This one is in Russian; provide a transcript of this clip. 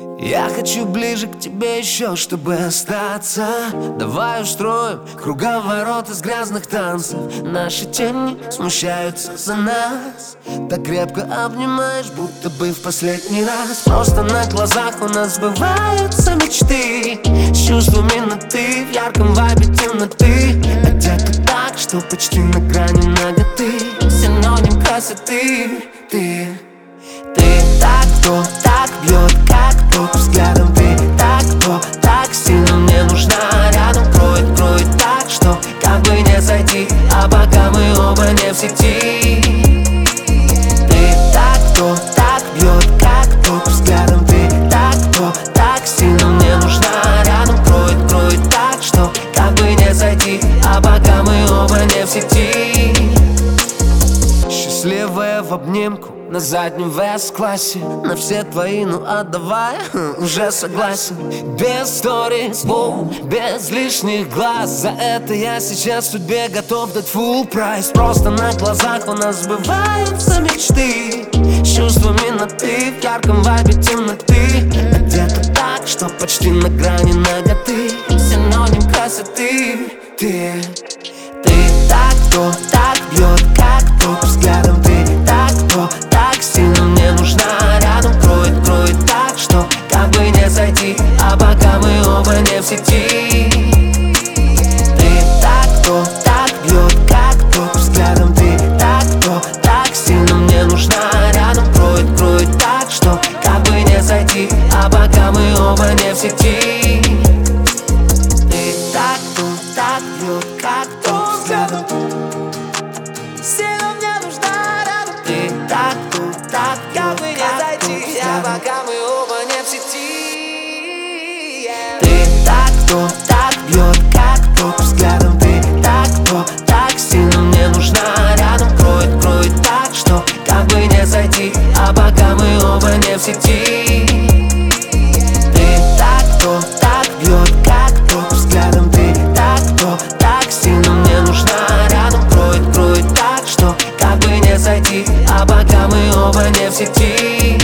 Я хочу ближе к тебе еще, чтобы остаться. Давай устроим круговорот из грязных танцев. Наши тени смущаются за нас. Так крепко обнимаешь, будто бы в последний раз. Просто на глазах у нас сбываются мечты. С чувствами на ты, в ярком вайбе темноты. Одета так, что почти на грани наготы. Синоним красоты. Ты так, кто так бьет, как ток взглядом. Ты так, кто так сильно мне нужна. Рядом кроет так, что как бы не зайти, а пока мы оба не в сети. Ты так, кто так бьет, как ток взглядом. Ты так, кто так сильно мне нужна. Рядом кроет так, что как бы не зайти, а пока мы оба не в сети. Счастливая в обнимку на заднем В-классе. На все твои, ну отдавай, уже согласен. Без сторис, без лишних глаз. За это я сейчас судьбе готов дать full прайс. Просто на глазах у нас сбываются мечты. С чувствами на ты, в ярком вайбе темноты. Одета так, что почти на грани наготы. Синоним красоты. Ты так, кто так бьет, как ток взглядом. Ты так, кто так сильно мне нужна. Рядом кроет так, что как бы не зайти, а пока мы оба не в сети. Ты так, кто так бьет, как ток взглядом. Ты так, кто так сильно мне нужна. Рядом кроет так, что как бы не зайти, а пока мы оба не в сети. Ты так, кто так бьет, как ток взглядом. Сильно мне нужна рядом. Ты так, так, Как бы не зайти, а пока мы оба не в сети. Ты так, кто так бьет, как ток взглядом. Ты так, кто так сильно мне нужна. Рядом кроет так, что как бы не зайти, а пока мы оба не в сети. Ты так, кто так бьет, как ток взглядом. Ты так, кто так сильно мне нужна. Рядом кроет так, что как бы не зайти, а пока мы оба не в сети.